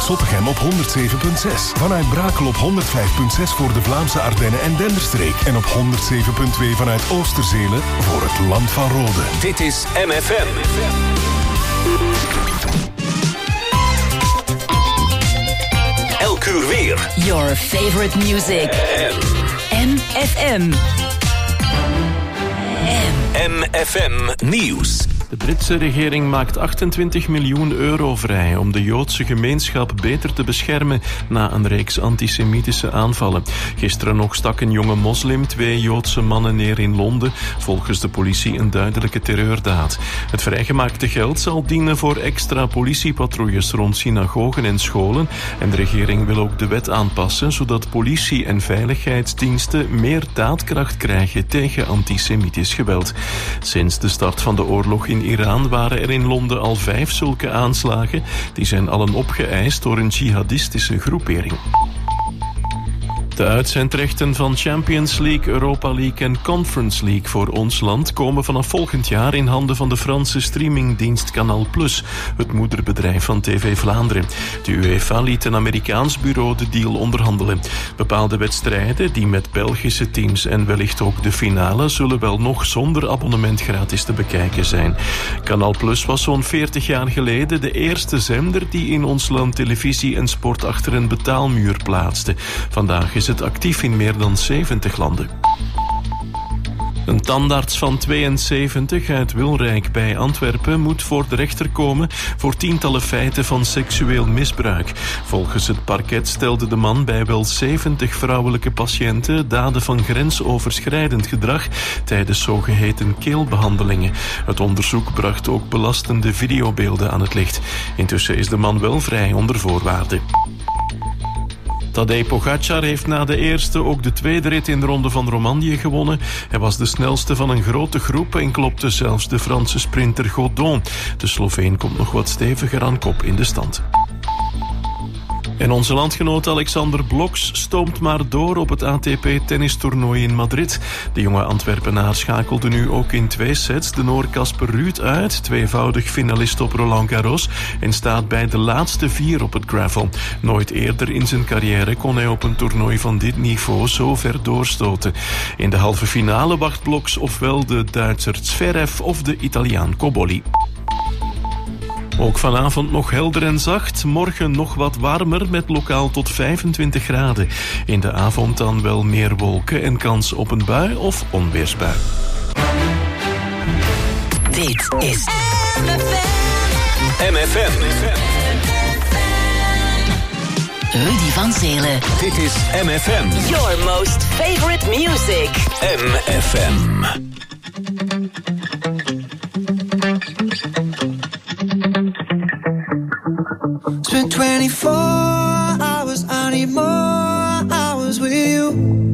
Zottegem op 107.6. Vanuit Brakel op 105.6 voor de Vlaamse Ardennen en Denderstreek. En op 107.2 vanuit Oosterzele voor het Land van Rode. Dit is MFM. Elk uur weer. Your favorite music. MFM. MFM Nieuws. De Britse regering maakt 28 miljoen euro vrij om de Joodse gemeenschap beter te beschermen na een reeks antisemitische aanvallen. Gisteren nog stak een jonge moslim 2 Joodse mannen neer in Londen, volgens de politie een duidelijke terreurdaad. Het vrijgemaakte geld zal dienen voor extra politiepatrouilles rond synagogen en scholen en de regering wil ook de wet aanpassen zodat politie en veiligheidsdiensten meer daadkracht krijgen tegen antisemitisch geweld. Sinds de start van de oorlog in Iran waren er in Londen al 5 zulke aanslagen. Die zijn allen opgeëist door een jihadistische groepering. De uitzendrechten van Champions League, Europa League en Conference League voor ons land komen vanaf volgend jaar in handen van de Franse streamingdienst Canal+, het moederbedrijf van TV Vlaanderen. De UEFA liet een Amerikaans bureau de deal onderhandelen. Bepaalde wedstrijden, die met Belgische teams en wellicht ook de finale, zullen wel nog zonder abonnement gratis te bekijken zijn. Canal+ was zo'n 40 jaar geleden de eerste zender die in ons land televisie en sport achter een betaalmuur plaatste. Vandaag is het actief in meer dan 70 landen. Een tandarts van 72 uit Wilrijk bij Antwerpen moet voor de rechter komen voor tientallen feiten van seksueel misbruik. Volgens het parket stelde de man bij wel 70 vrouwelijke patiënten daden van grensoverschrijdend gedrag tijdens zogeheten keelbehandelingen. Het onderzoek bracht ook belastende videobeelden aan het licht. Intussen is de man wel vrij onder voorwaarden. Tadej Pogačar heeft na de eerste ook de tweede rit in de Ronde van Romandie gewonnen. Hij was de snelste van een grote groep en klopte zelfs de Franse sprinter Godon. De Sloveen komt nog wat steviger aan kop in de stand. En onze landgenoot Alexander Bloks stoomt maar door op het ATP-tennistoernooi in Madrid. De jonge Antwerpenaar schakelde nu ook in 2 sets de Noor Casper Ruud uit, tweevoudig finalist op Roland Garros, en staat bij de laatste 4 op het gravel. Nooit eerder in zijn carrière kon hij op een toernooi van dit niveau zo ver doorstoten. In de halve finale wacht Bloks ofwel de Duitser Zverev of de Italiaan Cobolli. Ook vanavond nog helder en zacht. Morgen nog wat warmer met lokaal tot 25 graden. In de avond dan wel meer wolken en kans op een bui of onweersbui. Dit is MFM. Rudy van Zelen. Dit is MFM. Your most favorite music. MFM. Spent 24 hours, I need more hours with you.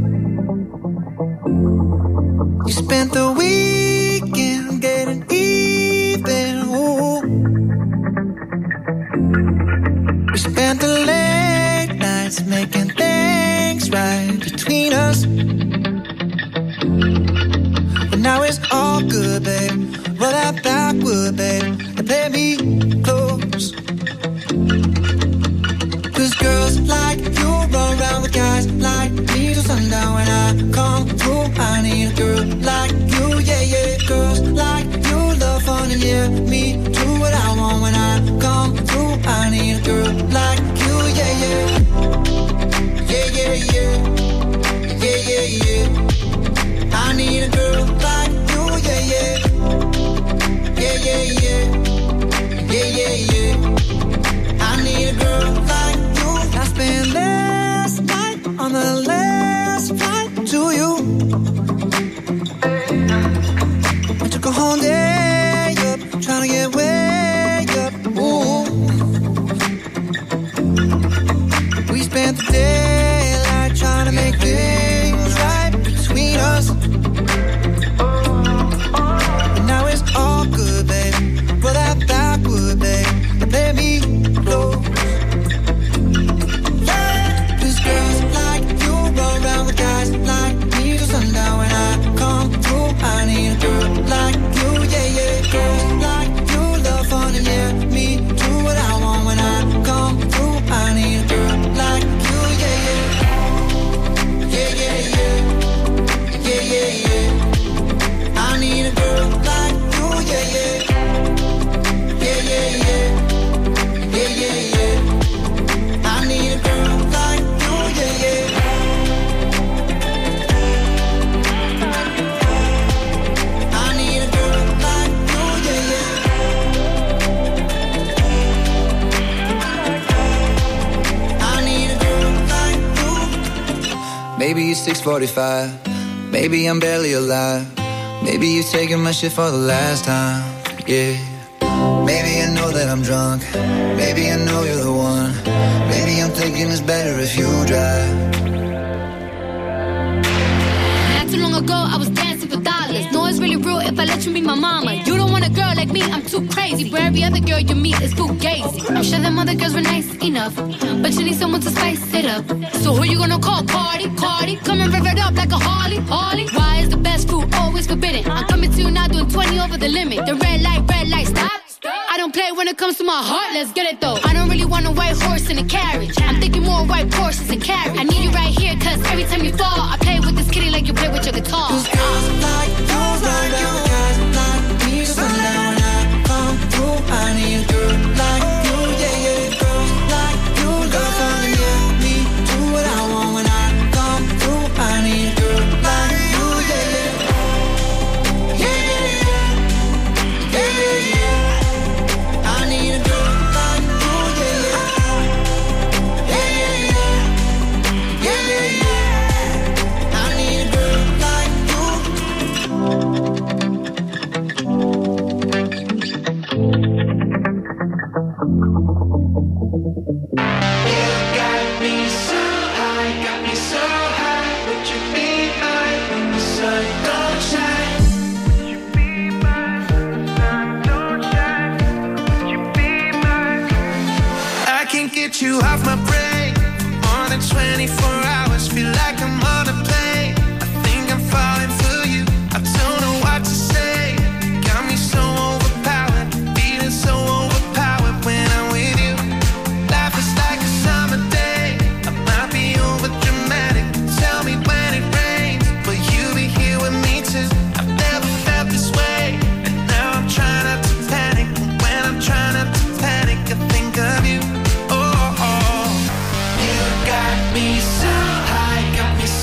You spent the weekend getting even, ooh. We spent the late nights making things right between us. But now it's all good, babe. Roll that backward, babe, and play me close. Cause girls like you run around with guys like me till sundown. When I come through, I need a girl like you, yeah, yeah. Girls like you love fun and yeah, me do what I want. When I come through, I need a girl like you, yeah, yeah. Yeah, yeah, yeah. Yeah, yeah, yeah. I need a girl like you, yeah, yeah. Yeah, yeah, yeah. Yeah, yeah, yeah. I need a girl like you. I spent last night on the last flight to you. I took a whole day up, trying to get way up. Ooh. Maybe it's 6:45. Maybe I'm barely alive. Maybe you're taking my shit for the last time. Yeah. Maybe I know that I'm drunk. Maybe I know you're the one. Maybe I'm thinking it's better if you drive. Not too long ago, I was dancing for dollars. No, it's really real if I let you meet my mama. You don't want a girl like me, I'm too crazy. Where every other girl you meet is fugazi. I'm sure them other girls were nice enough, but you need someone to spice it up. So who you gonna call? Cardi, Cardi. Come and rev it up like a Harley, Harley. Why is the best food always forbidden? I'm coming to you now doing 20 over the limit. The red light, stop. I don't play when it comes to my heart, let's get it though. I don't really want a white horse in a carriage. I'm thinking more white horses and carriage. I need you right here, cause every time you fall, I play with this kitty like you play with your guitar. Cause girls like you, like you, guys like me. So sundown when I come through, I need a girl like you, yeah, yeah. Girls like you, love fun, yeah. Me, do what I want when I come through, I need a girl like you, yeah, yeah. Yeah, yeah, yeah. Yeah, yeah, yeah. I need a girl like you, yeah, yeah. Yeah, yeah, yeah. Yeah, yeah, yeah. I need a girl like you. You got me so high, would you be mine when the sun don't shine? Would you be mine when the sun don't shine? Would you be mine? I can't get you off my brain more than 24 hours. Feel like I'm on a plane. I think I'm falling for you. I don't know what to say. Got me so overpowered, feeling so overpowered when I'm with you. Life is like a summer day. I might be over dramatic. Tell me when it rains, will you be here with me too? I've never felt this way, and now I'm trying not to panic. When I'm trying not to panic, I think of you. Oh, oh. You got me so high, got me so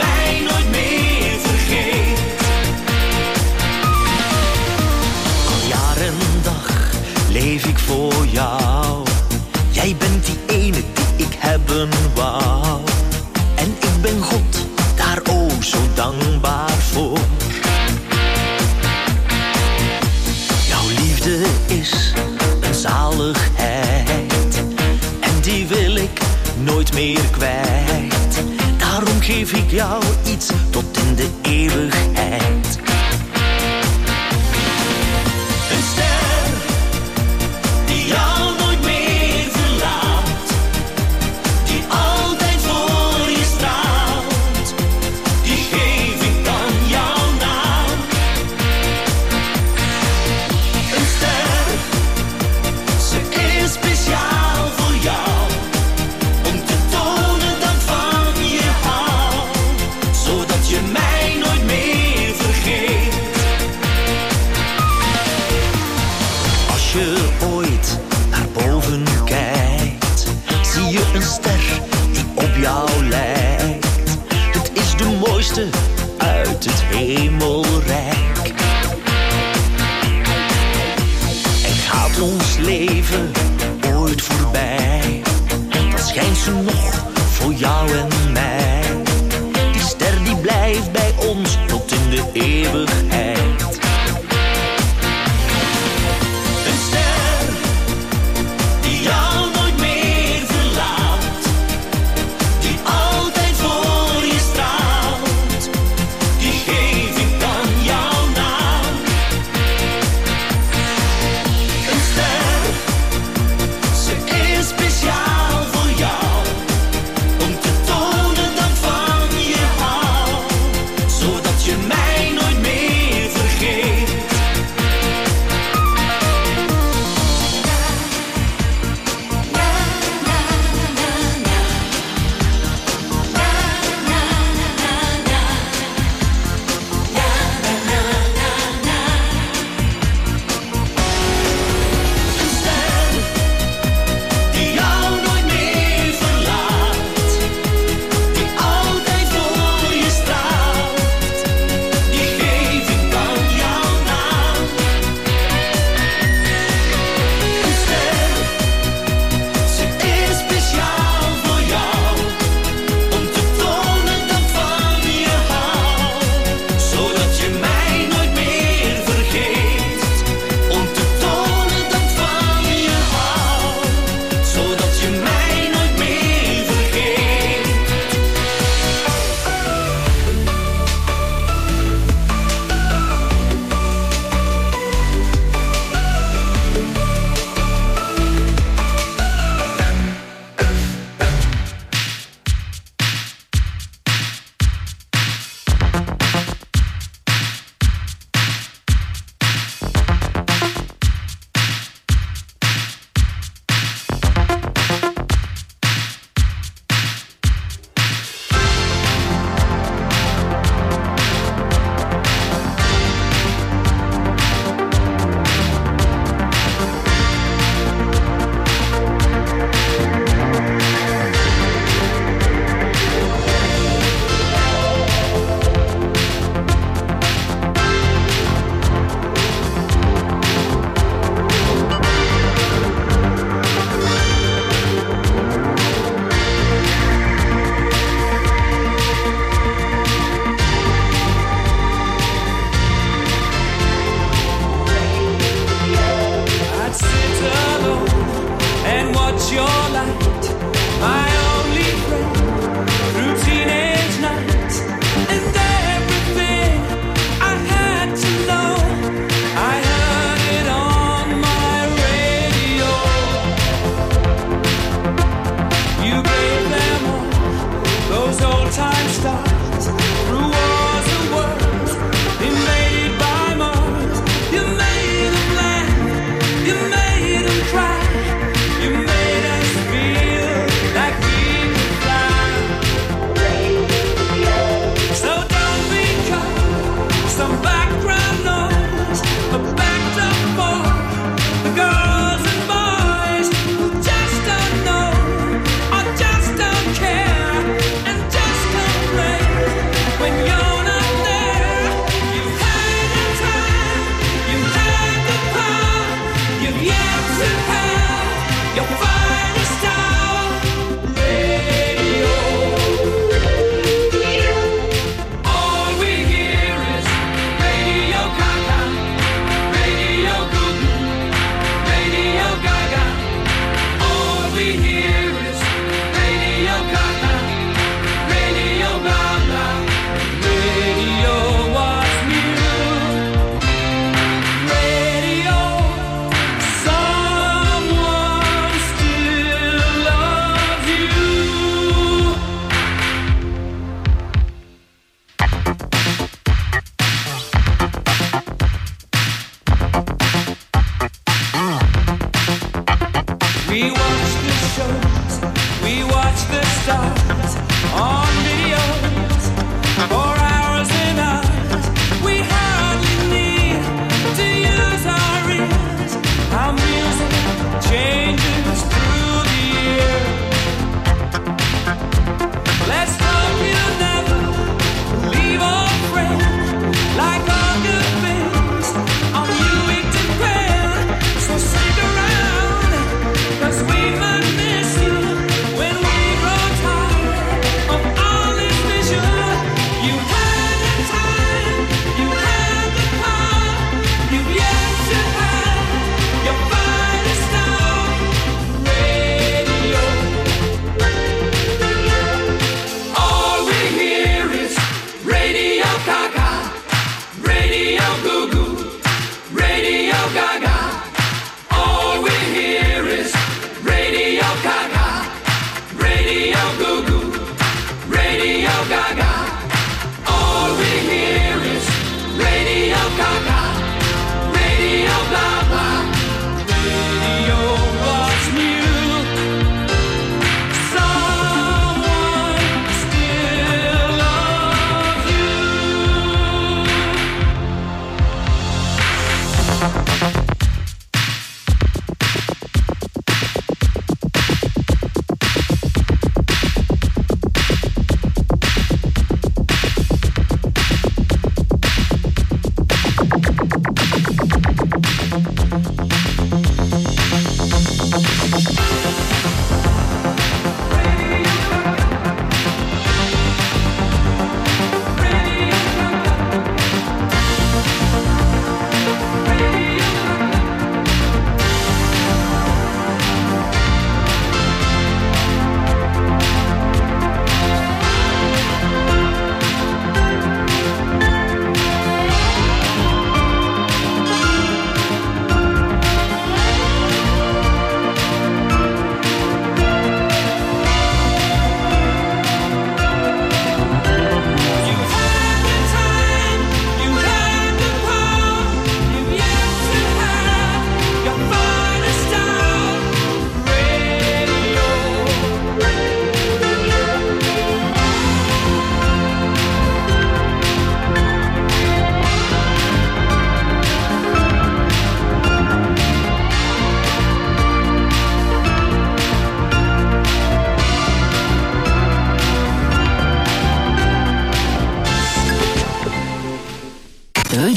mij nooit meer vergeet. Al jaar en dag leef ik voor jou. Jij bent die ene die ik hebben wou. En ik ben God daar ook zo dankbaar voor. Jouw liefde is een zaligheid. En die wil ik nooit meer kwijt. Daarom geef ik jou iets tot in de eeuwigheid. Een ster die jou nooit meer verlaat. Die altijd voor je straalt. Die geef ik dan jouw naam. Een ster, ze is speciaal voor jou. Om te tonen dat van je hou. Zodat je mij nooit meer vergeet. Als je ooit naar boven kijkt, zie je een ster die op jou lijkt. Het is de mooiste uit het hemelrijk. En gaat ons leven ooit voorbij, dan schijnt ze nog voor jou en mij. Die ster die blijft bij ons tot in de eeuwigheid. Een ster die jou nooit meer verlaat. Die altijd voor je straalt. Die geef ik dan jouw naam. Een ster, ze is speciaal voor jou. Om te tonen dat van je hou. Zodat je mij nooit meer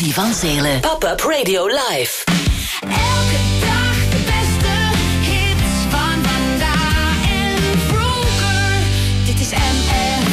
Rudy van Zelen. Pop-up Radio Live. Elke dag de beste hits van vandaag en vroeger. Dit is MFM.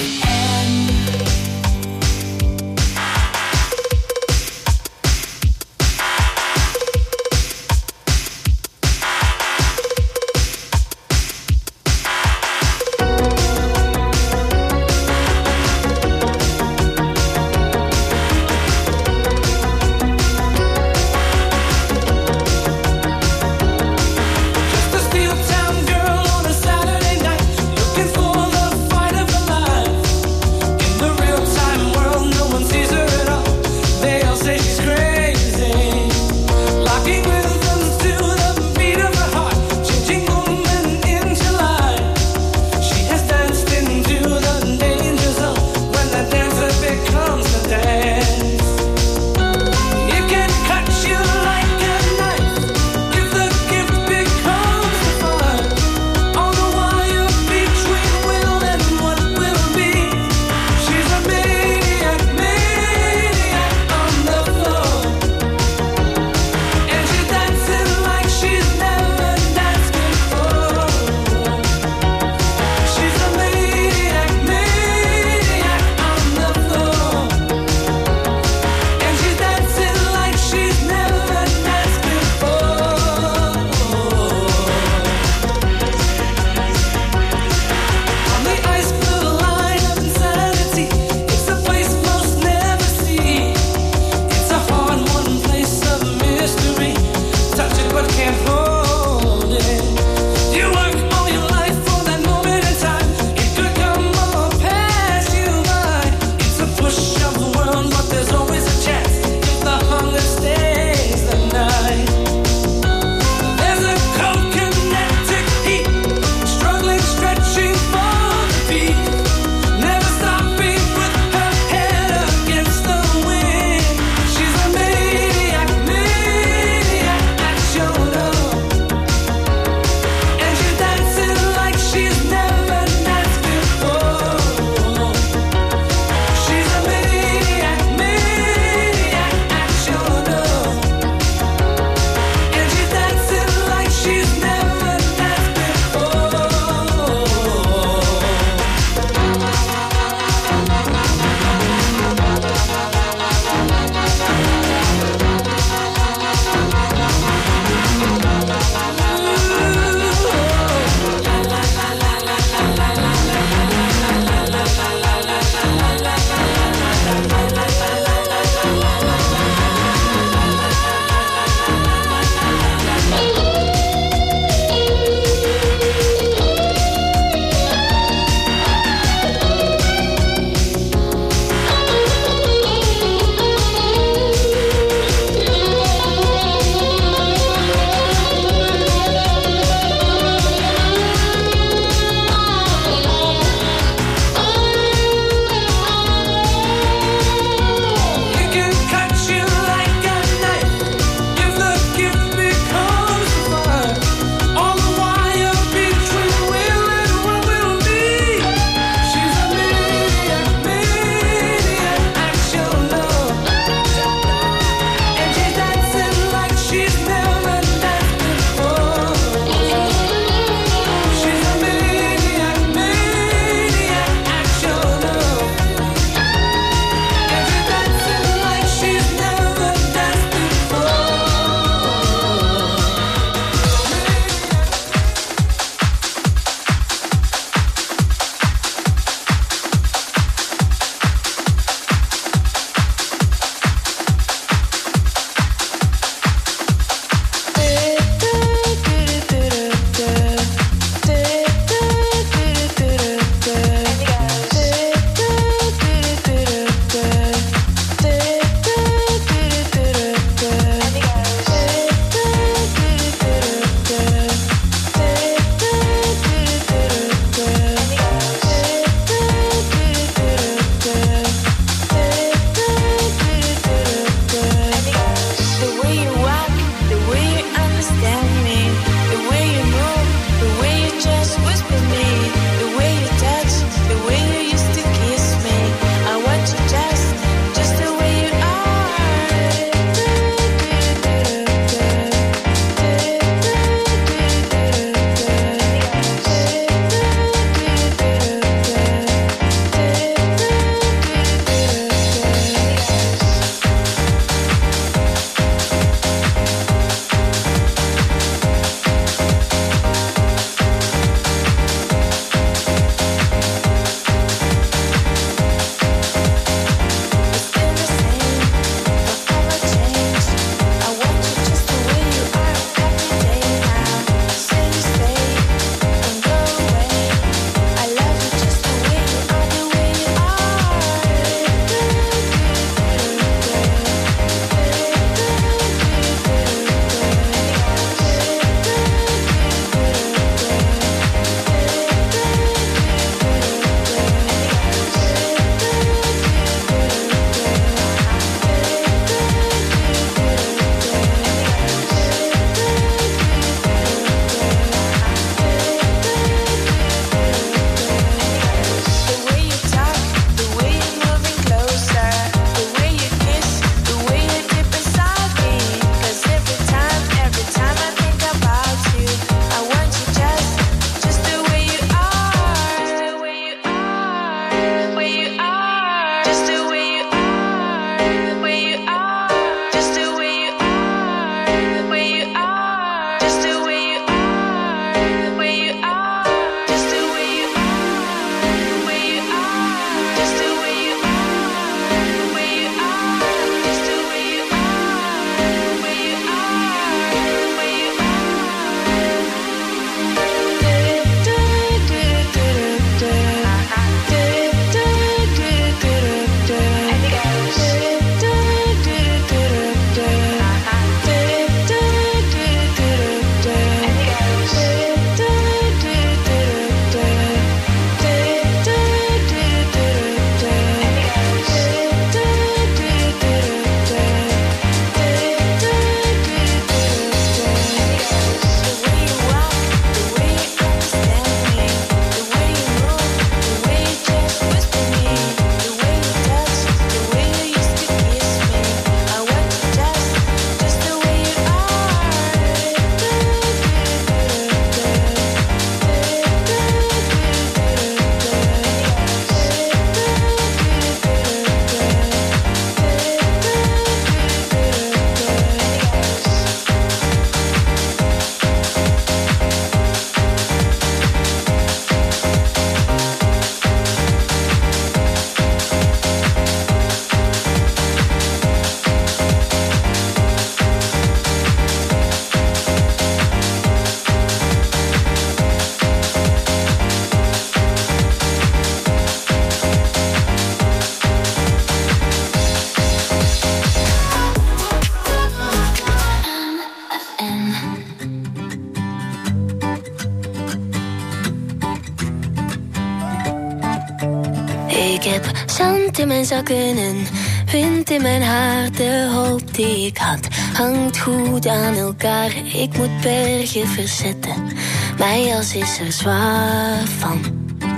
Zand in mijn zakken en wind in mijn haar. De hoop die ik had hangt goed aan elkaar. Ik moet bergen verzetten, mijn jas is er zwaar van.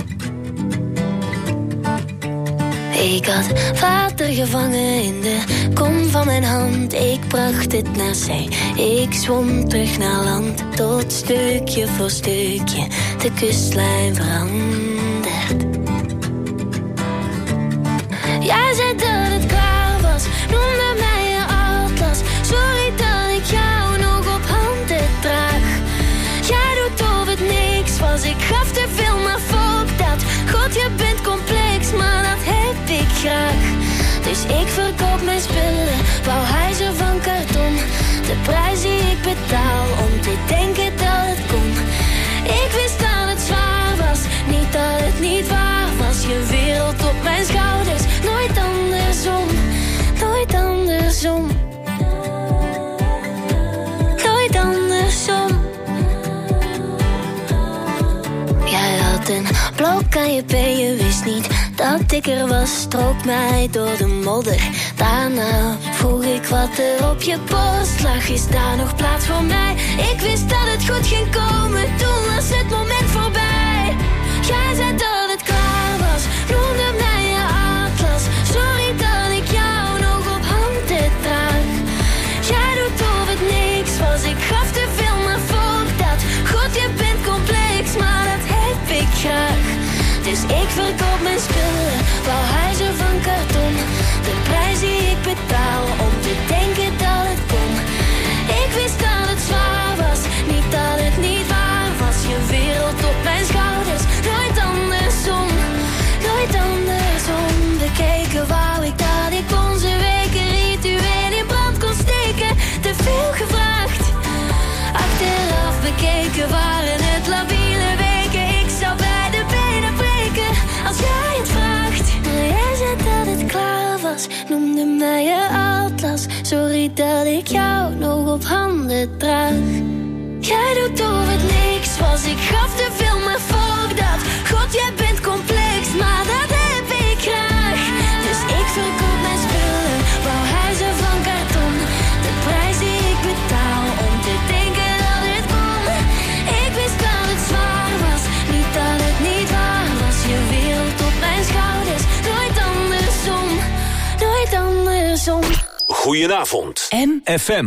Ik had water gevangen in de kom van mijn hand. Ik bracht het naar zee, ik zwom terug naar land. Tot stukje voor stukje de kustlijn verandert. Jij zei dat het klaar was, noemde mij je atlas. Sorry dat ik jou nog op handen draag. Jij doet of het niks was, ik gaf te veel, maar fuck dat. God, je bent complex, maar dat heb ik graag. Dus ik verkoop mijn spullen, wou huizen van karton. De prijs die ik betaal om te denken dat het kon. Ik wist dat het zwaar was, niet dat het niet waar was. Je wereld op mijn schouders, nooit andersom, nooit andersom. Nooit andersom. Jij had een blok aan je been, je wist niet dat ik er was. Strook mij door de modder, daarna vroeg ik wat er op je borst lag. Is daar nog plaats voor mij? Ik wist dat het goed ging komen, toen was het moment voorbij. Jij zei dat het klaar was, noemde mij je atlas. Sorry dat ik jou nog op handen draag. Jij doet of het niks was, ik gaf te veel, maar fuck dat. God, je bent complex, maar dat heb ik graag. Dus ik verkoop mijn spullen, wou huizen van karton. De prijs die ik betaal om te denken dat het kon. Ik wist dat het zwaar was, niet dat het niet waar was. Je wereld op mijn schouders, nooit andersom, nooit andersom. Bekeken wou ik dat ik onze weken ritueel in brand kon steken. Te veel gevraagd, achteraf bekeken waren het labiele weken. Ik zou bij de benen breken als jij het vraagt. Maar jij zei dat het klaar was, noemde mij je atlas. Sorry dat ik jou nog op handen draag. Jij doet of het niks was, ik gaf te veel, maar fuck dat. God, jij bent complex, maar dat heb ik graag. Dus ik verkoop mijn spullen, wou huizen van karton. De prijs die ik betaal om te denken dat het kon. Ik wist dat het zwaar was, niet dat het niet waar was. Je wereld op mijn schouders, nooit andersom, nooit andersom. Goedenavond. FM.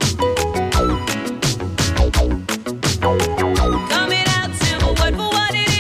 Coming out silver, word for what it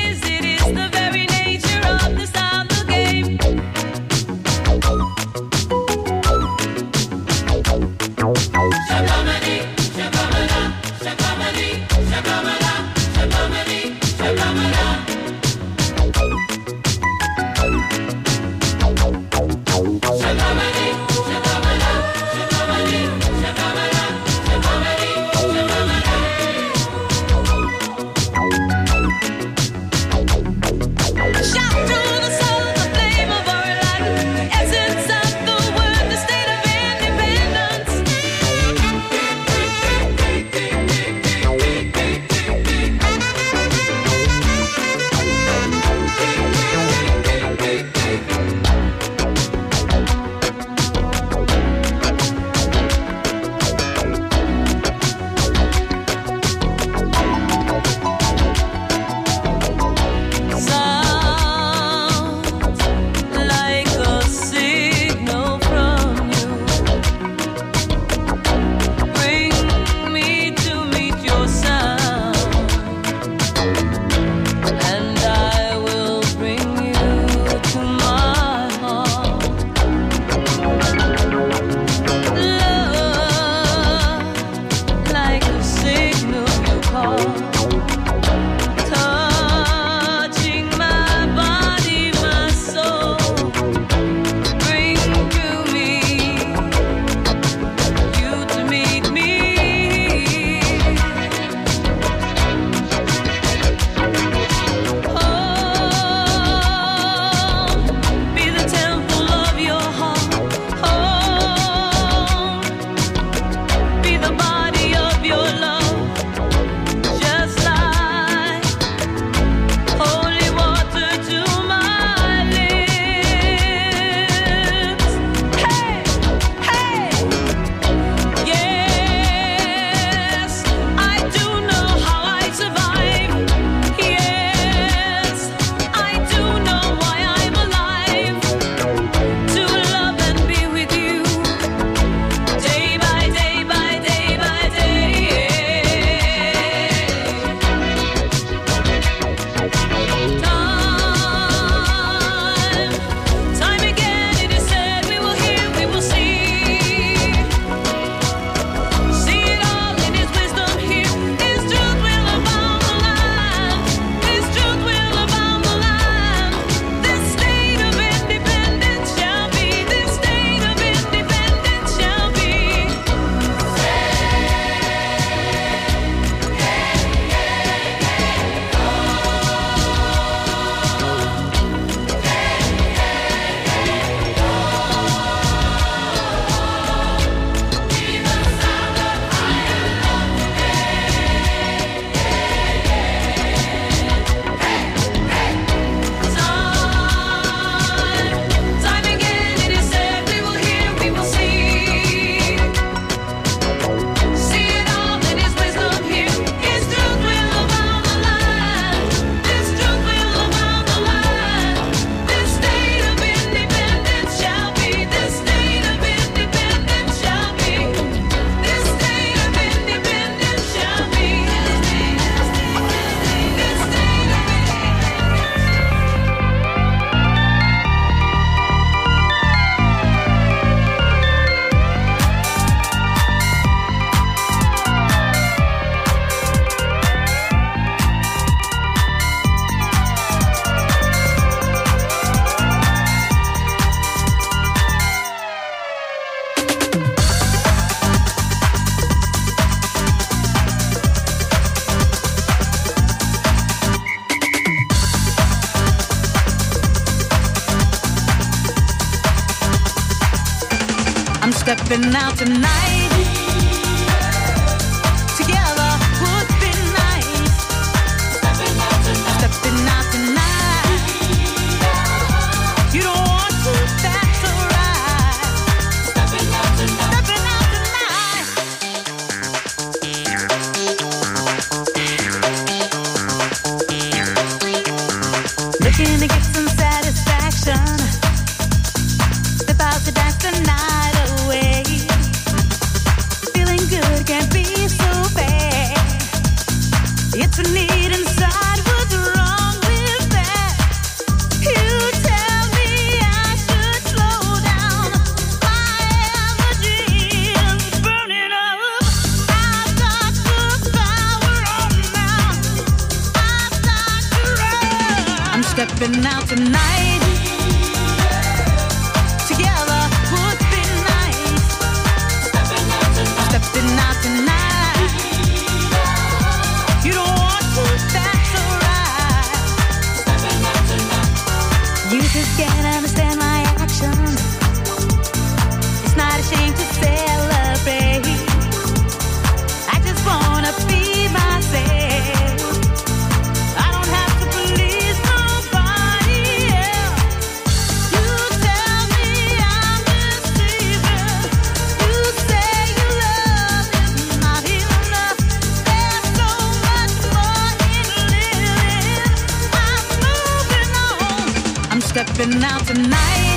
stepping out tonight. Together would be nice. Stepping out tonight. Stepping out tonight. You don't want to, that's alright. Stepping out tonight. Stepping out tonight. Looking to get some satisfaction. About to dance the night away. Feeling good can't be so bad. It's a need inside. What's wrong with that? You tell me I should slow down. My energy is burning up. I've got the power on now. I've got to run. I'm stepping out tonight. Together would be nice. Stepping out tonight. You don't want to, that's alright. You just can't understand my action. It's not a shame to celebrate. I just wanna be myself. I don't have to please nobody else. You tell me I'm deceiving. You say your love is not enough. There's so much more in living. I'm moving on. I'm stepping out tonight.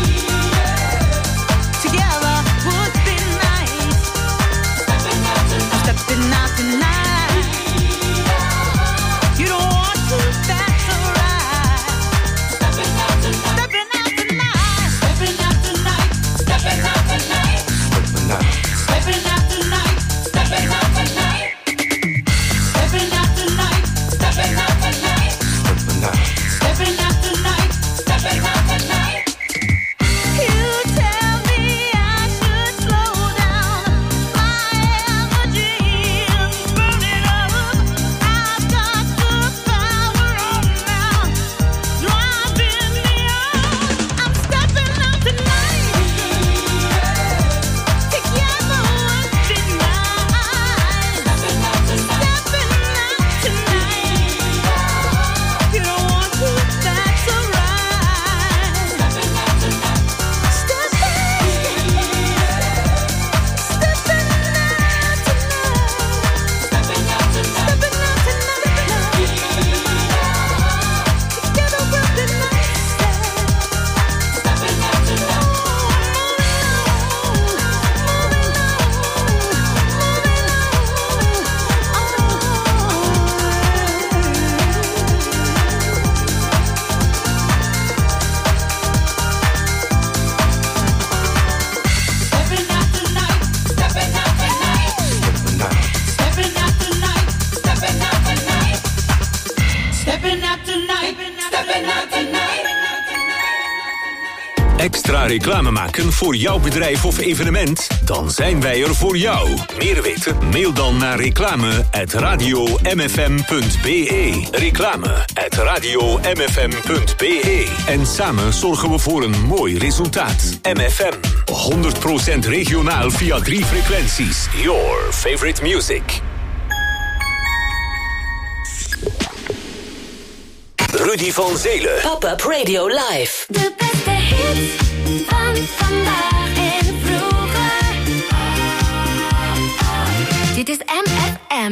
Together would be nice. Stepping out tonight. You don't want to, that's alright. Stepping out tonight. Stepping out tonight. Stepping out tonight. Stepping out tonight. Stepping out tonight. Stepping out tonight. Stepping out tonight. Stepping out tonight. Stepping out tonight. Stepping out tonight. You tell me I should slow down. My energy is burning up. I've got the power on now. Driving me on. I'm stepping out tonight. Together would be nice. Stepping out tonight. You don't want to, that's alright. Stepping out tonight. Stepping out tonight. Stepping out tonight. Extra reclame maken voor jouw bedrijf of evenement? Dan zijn wij er voor jou. Meer weten? Mail dan naar reclame@radiomfm.be. Reclame@radiomfm.be. En samen zorgen we voor een mooi resultaat. MFM. 100% regionaal via 3 frequenties. Your favorite music. Rudy van Zelen. Pop-up Radio Live. De beste hits van vandaag en vroeger. Dit is MFM.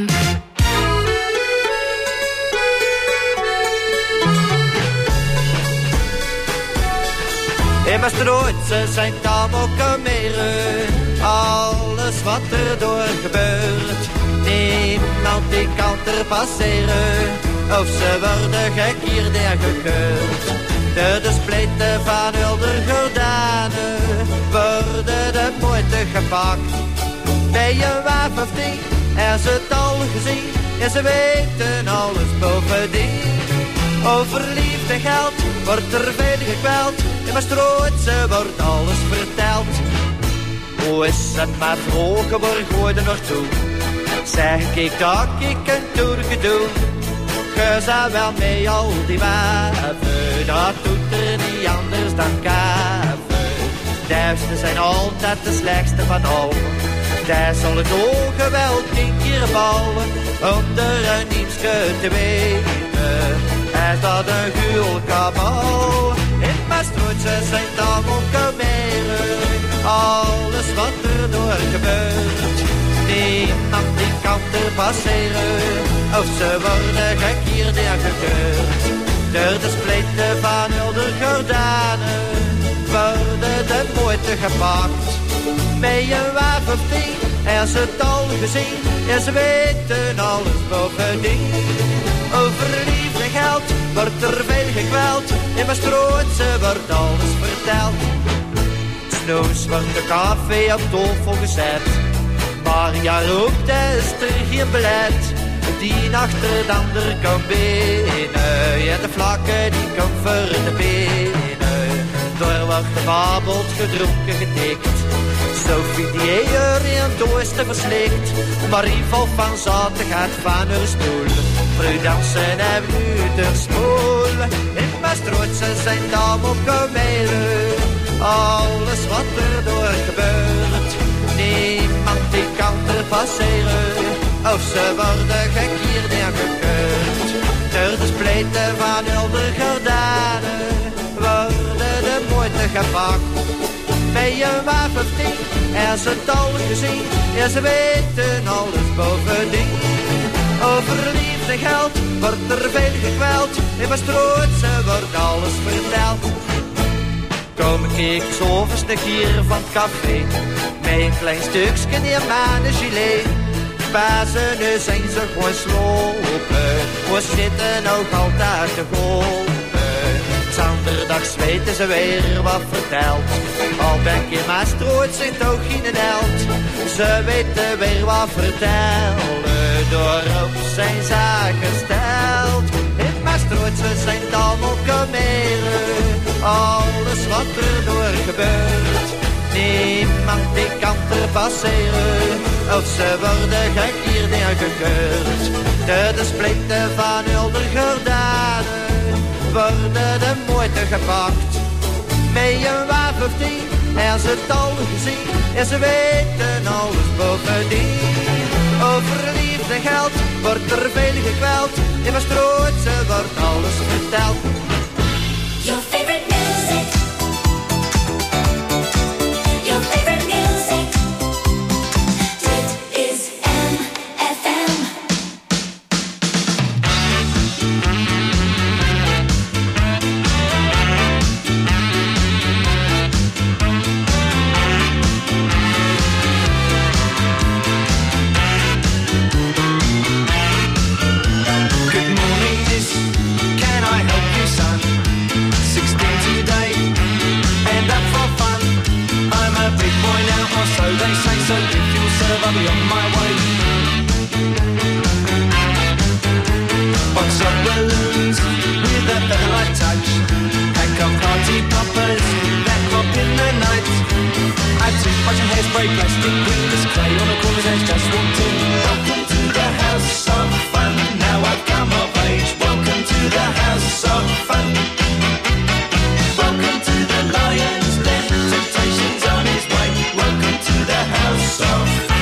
In Maastricht zijn tamelijke meren. Alles wat er door gebeurt. Niemand die kan er passeren. Of ze worden gek hier neergekeurd. De spleten van wilde gordijnen worden de moeite gepakt. Bij een waaf of 10 er ze het al gezien. En ze weten alles bovendien. Over liefde en geld wordt er veel gekweld. In Maastricht wordt alles verteld. Hoe is het maar vroeger, waar gooi er naartoe? Zeg ik dat ik een toertje doe. Je zou wel mee al die waven, dat doet er niet anders dan kaven. Duisten zijn altijd de slechtste van allen. Daar zal het ogen wel 10 keer bouwen, onder een niemske te weten. Hij staat een gul kabouw. In Maastrichtse zijn allemaal kameren. Alles wat er door gebeurt, niemand die kan er passeren. Of ze worden gekierd en gekeurd. Door de splitten van de Jordanen worden de moeite gepakt. Met een waaf of 10 en ze het al gezien en ze weten alles bovendien. Over liefde en geld wordt er veel gekweld, in Maastrichtse wordt alles verteld. Snoes wordt de café op tafel gezet, maar ja roept is er geen beleid. Die achter de ander kan binnen, en de vlakken die kan voor de benen. Door wordt gebabbeld, gedronken, getikt. Sophie die eer in het oosten verslikt. Marie valt van zatigheid van haar stoel. Prudence en nu ter spoel. In Maastrichtse zijn het allemaal kamelen. Alles wat er door gebeurt, niemand die kan er passeren. Of ze worden gekierd en gekeurd. Door de spleten van de Jordanen worden de moeite gepakt. Met een waaf of 10 en ze het al gezien en ze weten alles bovendien. Over liefde en geld wordt er veel gekweld, in Maastrichtse wordt alles verteld. Kom ik s'avonds nog hier van het café, met een klein stukje neermanen gilet. Bazen, nu zijn ze gewoon slopen, we zitten ook altijd te golpen. Zanderdags weten ze weer wat vertelt, al ben ik in Maastricht zit ook geen held. Ze weten weer wat vertellen, doorop zijn ze gesteld. In Maastricht zijn het allemaal kameren, alles wat er door gebeurt, niemand die kan er passeren. Of ze worden gekierd en gekeurd. De splitten van de Jordanen worden de moeite gepakt. Met een waaf of 10 en ze het al gezien en ze weten alles bovendien. Over liefde en geld wordt er veel gekweld, in Maastrichtse wordt alles verteld. Your favorite music. Your favorite music. Dit is MFM. Good morning, miss. Can I help you, son? 16 today, and up for fun. I'm a big boy now, or so they say. So if you'll serve, I'll be on my way. Box of balloons with a feather-light touch. Pack of party poppers that pop in the night. I took bunch of hairspray, plastic wings, clay on a corner's edge, just walked in. Welcome to the house of fun. Now I've come of age. Welcome to the house of fun. Welcome to the lion's den. Temptation's on his way. Welcome to the house of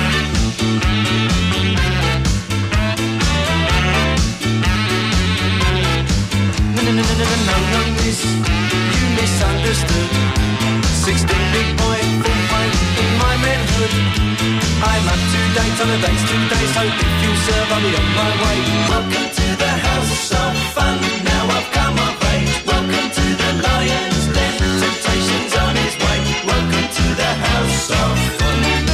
No, miss, you misunderstood. 16 big boy, full fight in my manhood. I'm up to date on the dates today, so if you serve, I'll be on my way. Welcome to the house of fun. Now I've come of age. Welcome to the lion's den. Temptation's on his way. Welcome to the house of fun.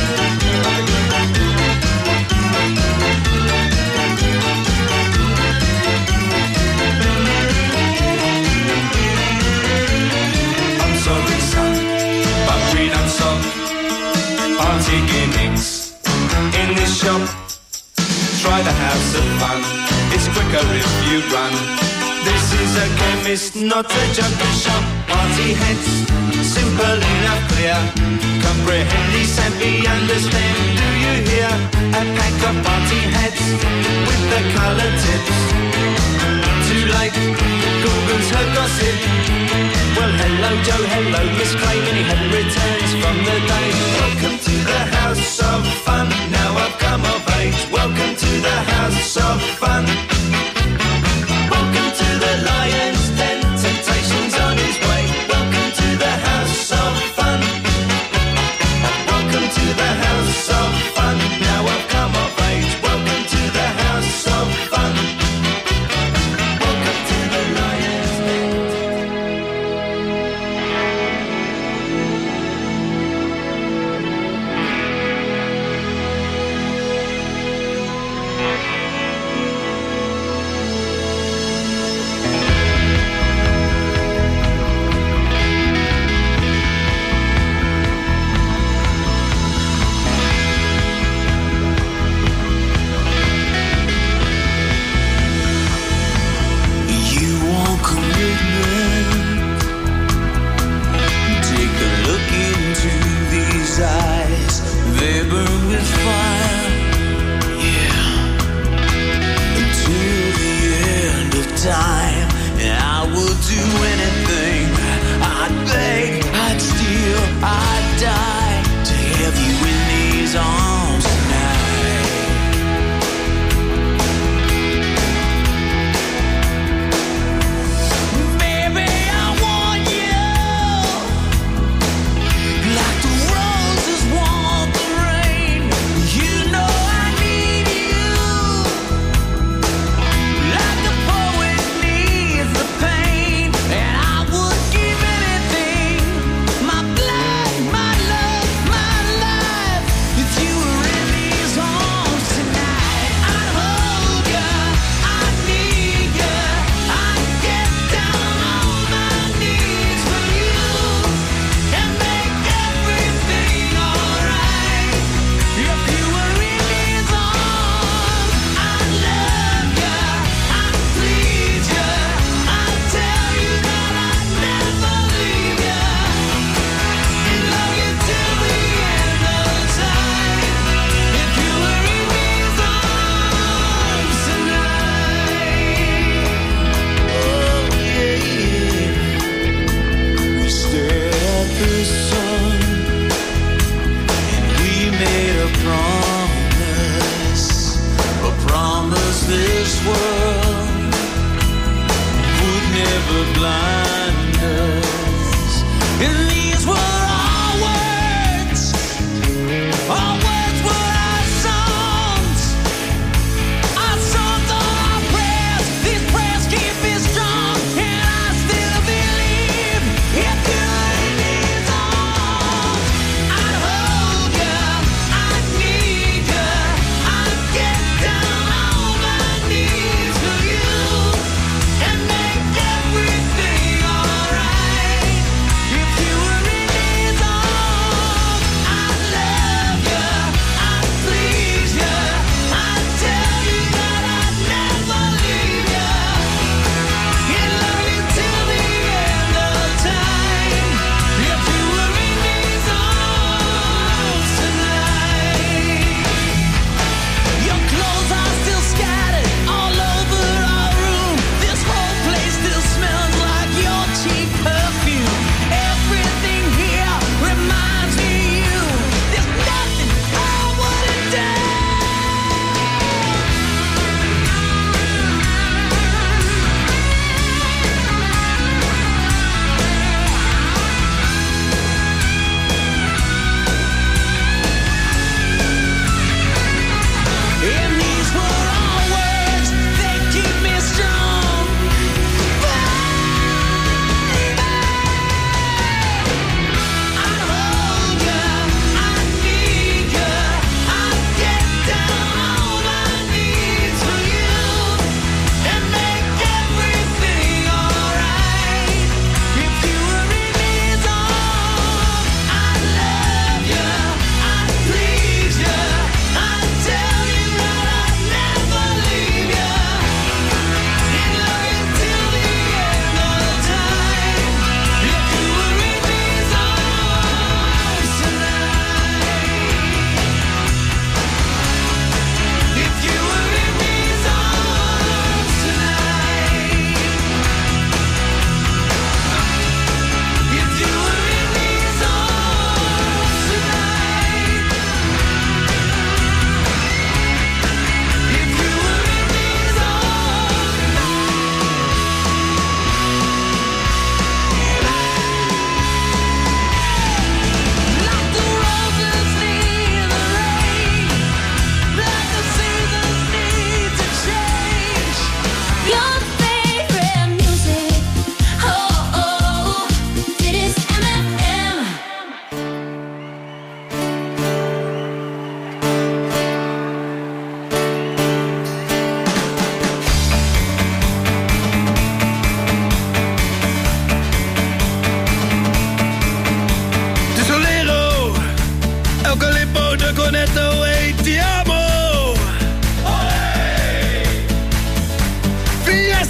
I'm sorry, son, but we don't stop. Party gimmicks in this shop. Try the house of fun. It's quicker if you run. This is a chemist, not a junkie shop. Party heads, simple enough, clear. Comprehend, savvy, understand. Do you hear? A pack of party heads with the colour tips. Too late, Google's her gossip. Well, hello Joe, hello Miss Clay. Many hadn't returned, from the day. Welcome to the house of fun. Now I've come of age. Welcome to the house of fun. Welcome to the lion's den. Temptation's on his way. Welcome to the house of fun. Welcome to the house of fun. Now I've come of age. Welcome to the house of fun. Welcome to the lion's den.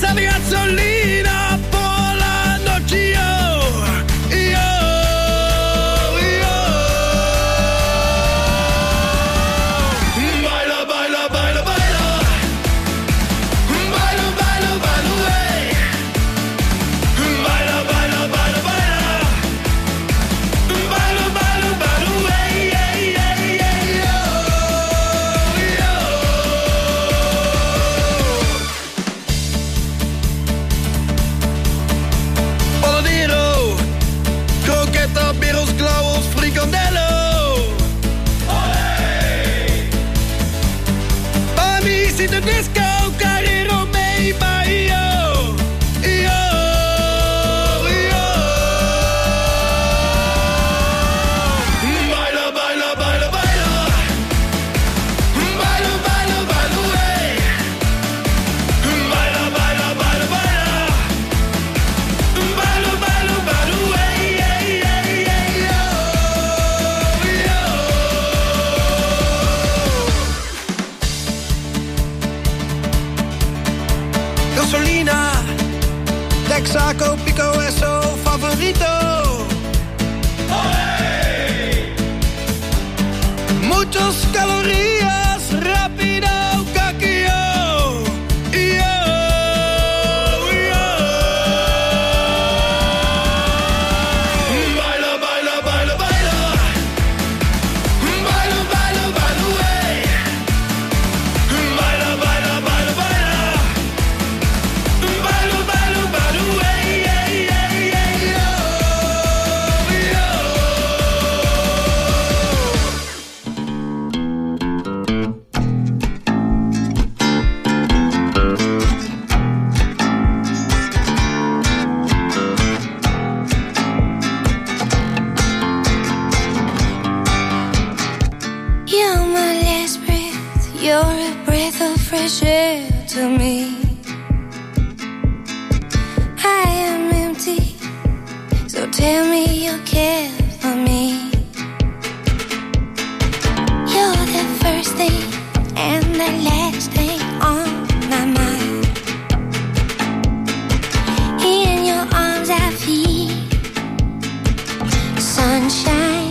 promesa de gasolina por la noche. Baila, baila, baila, baila. Baila, baila, baila, wey. Baila, baila, baila, baila. Baila, baila, baila, wey. Yeah, yeah, yeah, yo, yo. Paladino, croqueta, birros, clavos, fricandello. Amis in de disco, carrero mee bij jou. Yo, yo. Baila, baila, baila, baila. Baila, baila, baila, wey. Baila, baila, baila, baila. Baila, baila, baila, wey. Yeah, yeah, yeah, yo, yo. Gasolina, Texaco, Pico, Esso, favorito. Muchos calorías, rápido, caquillo. Yo, yo. Baila, baila, baila, baila. Baila, baila, baila, wey. Baila, baila, baila, baila. Baila, baila, baila, wey. Yeah, yeah, yeah, yo, yo. You're my last breath, you're a breath of fresh air to me. I am empty, so tell me you care for me. You're the first thing and the last thing on my mind. In your arms I feel sunshine.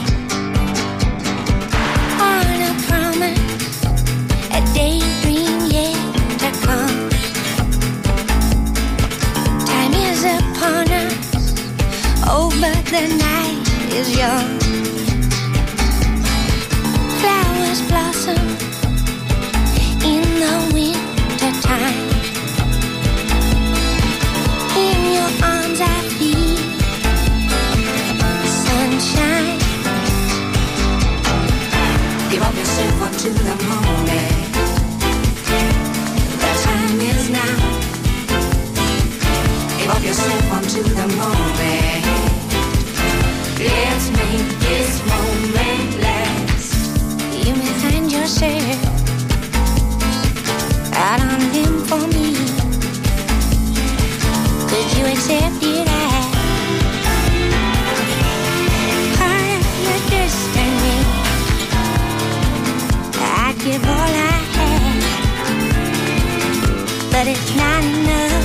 On a promise, a daydream yet to come. Time is upon us, oh, but the night is young. Flowers blossom in the winter time. In your arms I feel sunshine. Give up yourself unto the moment. The time is now. Give up yourself unto the moment. Let's make this moment last. You may find yourself out on limb for me. Could you accept it as part of your destiny? I'd give all I have, but it's not enough,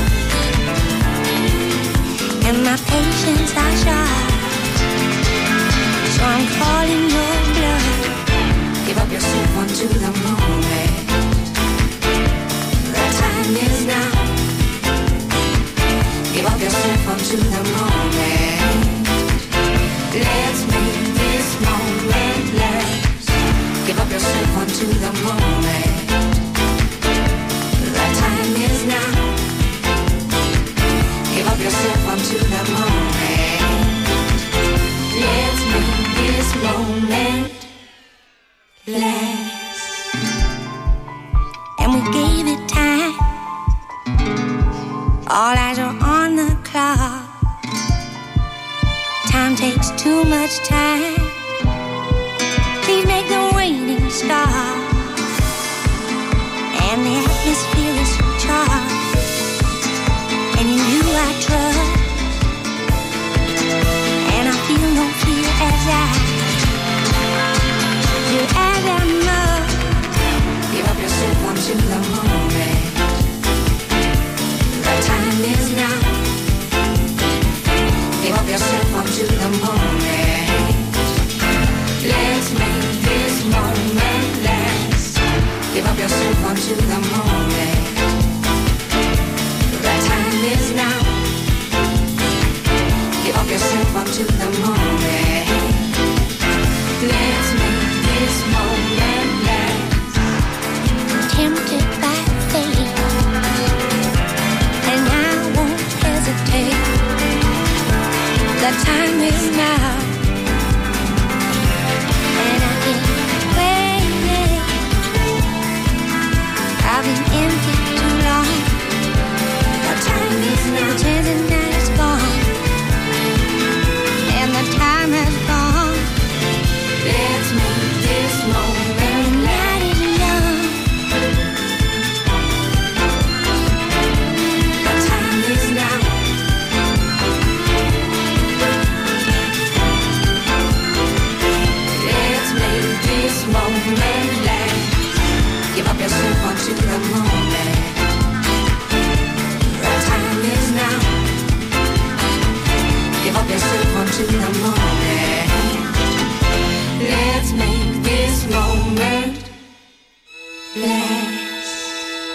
and my patience are short. So I'm calling your bluff. Give up yourself unto the moment. The time is now. Give up yourself unto the moment. Let's make this moment last. Give up yourself unto the moment. The time is now. Give up yourself unto the moment. Let's make this moment last. And we gave it time. All eyes are on the clock. Time takes too much time. Please make the waiting stop. And the atmosphere is charged. And in you I trust. And I feel no fear as I do as I must. Give up yourself unto the moment. the moment. The time is now. Give up yourself unto the moment. Let's make this moment last. Tempted by fate, and I won't hesitate. The time is now, and I can't wait. I've been empty too long. The time is now.